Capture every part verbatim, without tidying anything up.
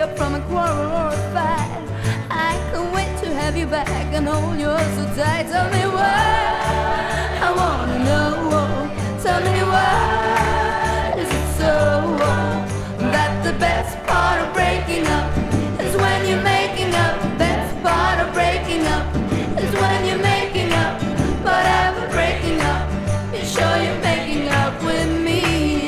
up from a quarrel or a fight. I can't wait to have you back and hold you so tight. Tell me why, I wanna know. Tell me why is it so that the best part of breaking up is when you're making up. The best part of breaking up is when you're making up. But after breaking up, you sure you're making up with me.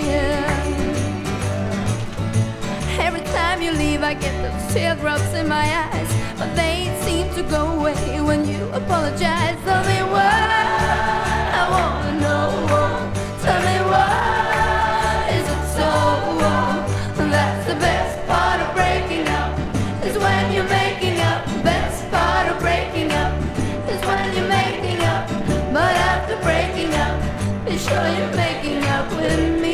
Every time you leave, I get those teardrops in my eyes, but they seem to go away when you apologize. Tell me why, I wanna know. Tell me why is it so that's the best part of breaking up is when you're making up. The best part of breaking up is when you're making up. But after breaking up, be sure you're making up with me.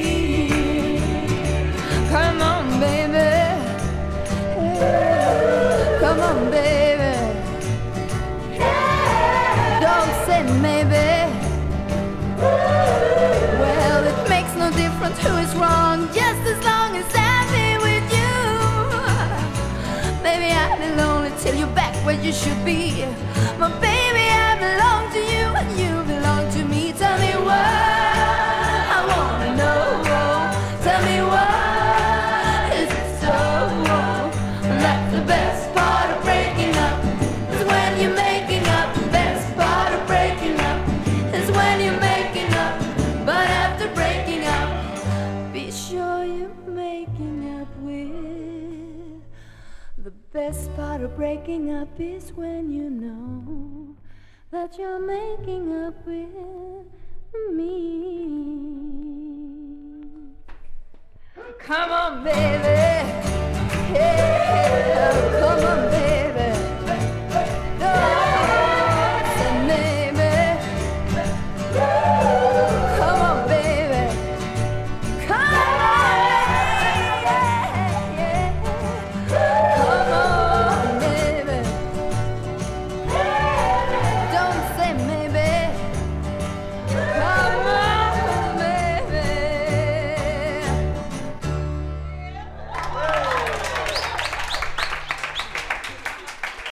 Come on, baby. Come on, baby. Don't say maybe. Well, it makes no difference who is wrong, just as long as I'm here with you. Baby, I've been lonely till you're back where you should be. But baby, I belong to you and you belong to me. Tell me why, I wanna know. Tell me why is it so that's the best part of breaking up is when you're making up. The best part of breaking up is when you're making up. But after breaking up, be sure you're making up with. The best part of breaking up is when you know that you're making up with me. Come on, baby.